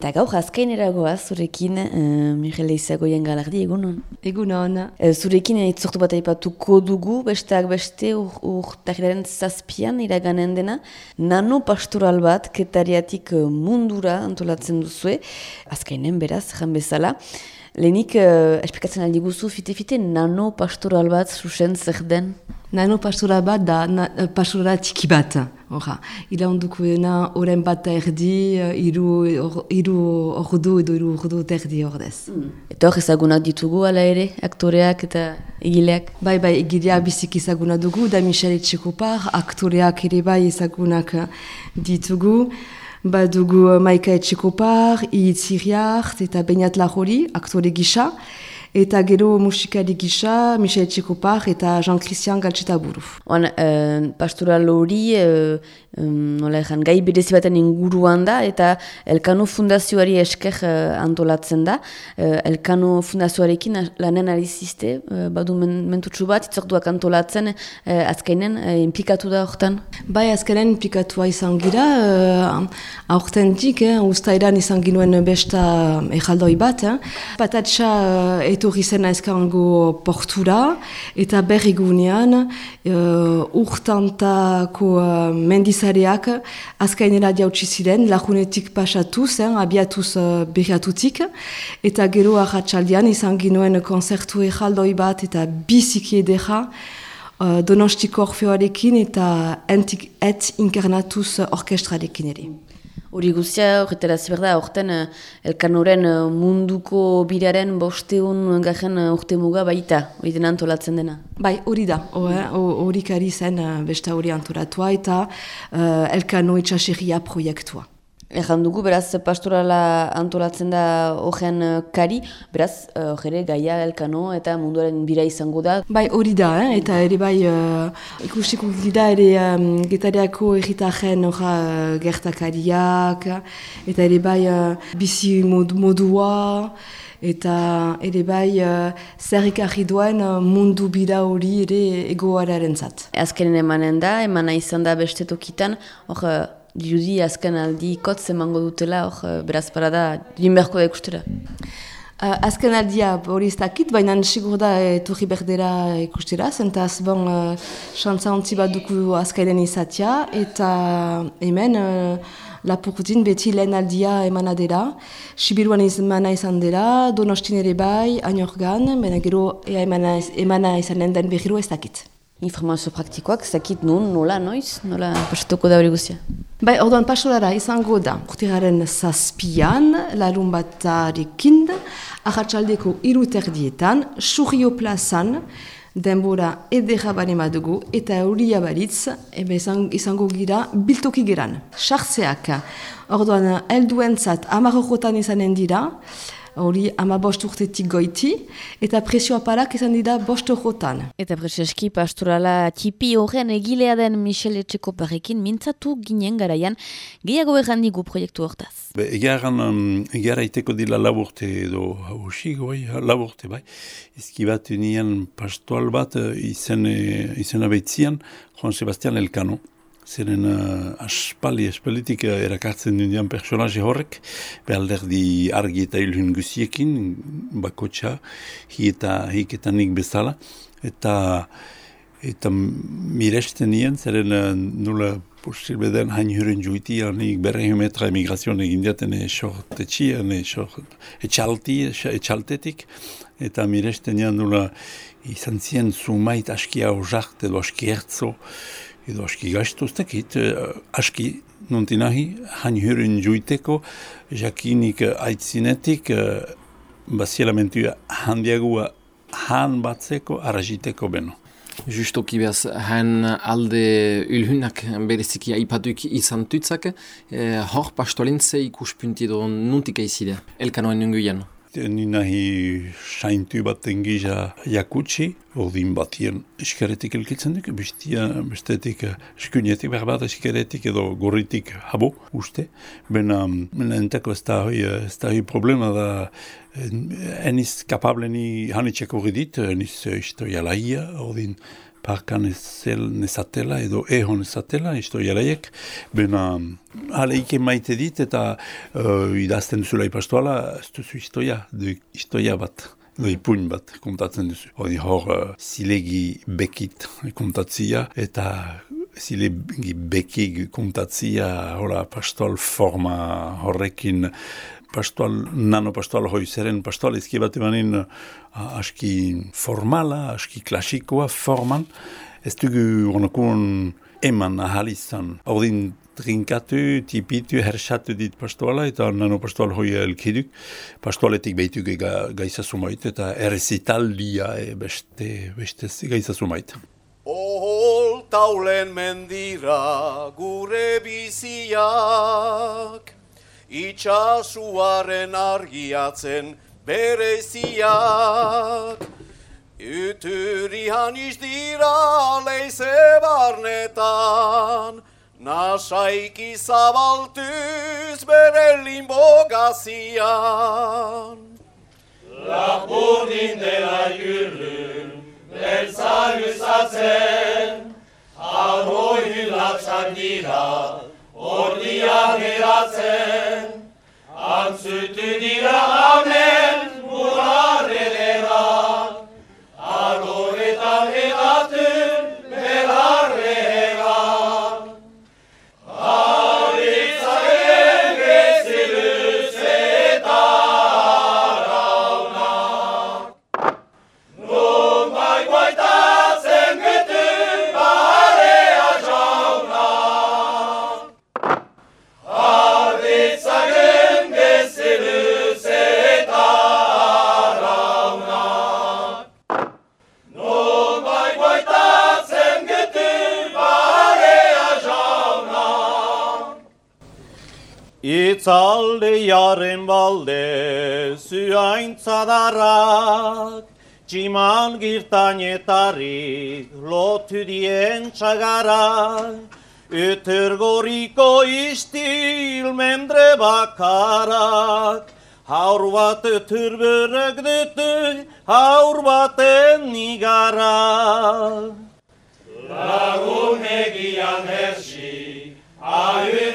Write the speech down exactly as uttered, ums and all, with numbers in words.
Eta gaur azkainera goaz zurekin, uh, Michele Izagoien galardi, egunon? Egunon. Uh, zurekin itzortu bat aipatuko dugu, besteak beste urtarrilaren zazpian iraganen dena, nano pastoral bat ketariatik mundura antolatzen duzue, azkainen beraz, jan bezala. Lehenik, uh, esplikatzen aldi guzu, fite-fite, nano pastoral bat susen zer den? Nano pastoral bat da na, pastoral txiki bat. Horra, ila ondukoena oren bat erdi, iru, or, iru ordu edo iru ordu erdi ordez. Mm. Eta hor ezagunak ditugu ala ere, aktoreak eta egileak? Bai, bai, egileak bizik ezaguna dugu, da Michele Etxekopar, aktoreak ere bai ezagunak ditugu. Badugu Maika Etxekopar, Iitziriart eta Beñat Lajori, aktore gisa. Eta gero musikari gisa, Michele Etxekopar eta Jean-Christian Galtxetaburu. Oan, uh, pastoral hori, uh, um, nola ezan, gai berezi baten inguruan da, eta Elkano Fundazioari esker uh, antolatzen da. Uh, Elkano Fundazioarekin lanen alizizte, uh, badu men, mentutsu bat, itzorduak antolatzen, uh, azkainen, uh, implikatu da horretan? Bai, azkainen implikatua izan gira, uh, aurtentik, eh, ustairan izan ginuen besta erraldoi bat. Eh. Patatxa uh, etorri zena ezkango portura, eta berrigunean uh, urtantako uh, mendizareak azkainera jautsi ziren, lagunetik pasatuz, eh, abiatuz uh, berriatutik, eta gero arratsaldean izan ginuen konzertu erraldoi bat eta biziki edera uh, Donostiko Orfeoarekin eta Entik et Inkarnatuz orkestrarekin ere. Hori guztia, horretara ziberda, horten Elkanoren munduko biraren bosteun garen urte muga baita, hori dena antolatzen dena. Bai, hori da, hori kari zen besta hori antolatua eta uh, Elkano itxaserria proiektua. Egan dugu, beraz, pastorala antolatzen da horren kari, beraz, horre gaia Elkano eta munduaren bira izango da. Bai, hori da, eh? Eta ere bai, uh, ikustiko gira ere um, getariako erritaren uh, gertakariak, eta ere bai uh, bizi mod, modua, eta ere bai uh, zer ikarri duen uh, mundu bira hori ere egoararen zat. Azkenen emanen da, emana izan da beste tokitan, hor, dirudi azken aldi kotz emango dutela, hor, beraz parada, dinberko da ikustera. Uh, azken aldia hori ez dakit, baina sigur da etorri berdera ikustera, zentaz bon, uh, xantza ontzi bat duku azkainen izatea, eta hemen uh, Lapurdin beti lehen aldia emana dela, Sibiruan emana izan dela, Donostin ere bai, Añorgan, baina gero emana, emana izanen den berriro ez dakit. Informazio praktikoak, zakit nun, nola, noiz, nola pasatuko da hori guztia? Bai, orduan pastolara izango da, urtiraren zazpian, larun batarekin, arratsaldeko hiru terdietan, Surrio plazan, denbora edera barema dugu, eta euria baritz, ebe izango gira biltoki geran. Sartzeak, orduan helduentzat hamar eurotan izanen dira, hori ama bost urtetik goiti, eta presio aparak izan dira bost eurotan. Eta preseski pastorala tipi horren egilea den Michele Etxekoparekin mintzatu ginen garaian, gehiago errandigu proiektu hortaz. Egeran, um, egara iteko dila laburte edo hausi, goi, laburte bai. Izki bat unian pastoral bat izen, izen abeitzian, Juan Sebastian Elkano. Zeren uh, aspali, espalitik uh, erakartzen dundian personaje horrek, behalderdi argi eta ilhun guziekin, bakotxa, hi eta hik eta nik bezala, eta, eta miresten nien, zeren uh, nula posible den hain huren juiti, nik berre metra emigrazioan egin diaten esortetxi, etxalti, etxaltetik, eta miresten nien nula izan zien zumait aski hauzart edo aski hertzo, edo aski gaiztoztekit, aski nontinahi, hain huren juiteko, jakinik aitzinetik, baziela mentua handiagua han batzeko, arraziteko beno. Justoki behaz, han alde ulhunak bereziki aipatuik izan tutzak, eh, hor pastolintze ikuspunti edo nuntik aizide, Elkanoen nunguian. Ni nahi saintu bat engija jakutsi, ordin batien eskaretik elkitzen duk, bestetik eskunetik behar bat eskaretik edo gorritik habo, uste. Bena, bena entako ez da hoi problema da, eniz kapable ni hanitxeko redit, eniz historia laia, ordin parkan ezel nezatela edo ehon ezatela, historialaiek, bena aleike maite dit eta uh, idazten duzula ipastoala, ez duzu historia, de historia bat. No, ipuin bat kontatzen duzu. Hori hor uh, zilegi bekit kontatzia eta zilegi bekik kontatzia hola pastoal forma horrekin pastoal, nano pastoal hoi zeren pastoal ezki bat emanin uh, aski formala, aski klasikoa forman. Ez dugu honokun eman ahal izan. Ordin trinkatu, tipitu, herxatu dit pastoala, eta nano pastoal hoi elkiduk. Pastoaletik behitu ga, gaizazumait, eta errezitaldia e, beste, beste gaizazumait. Ohol taulen mendira gure biziak, itxasuaren argiatzen bereziak. Uturihan izdira leize barnetan, nasaiki zabaltuz bere limbogazian. Lapurdin dela jurrun, beltza guzatzen, arroi hilatzak dira, ordian geratzen, antzutu dira hamen murar ederan, arroretan edatun belarregan. Haritzaken geziluz eta araunak, non bai guaitatzen gutun barea jaunak. Haritzaken geziluz eta araunak, non bai guaitatzen gutun barea jaunak. Itzalde jaren balde zuaintzadarrak, tximan girtainetarik lotu dien txagarak, Öter goriko istil mendre bakarak, haur bat ötür börek dütü, haur baten nigara. Lagun egian hersi, ahu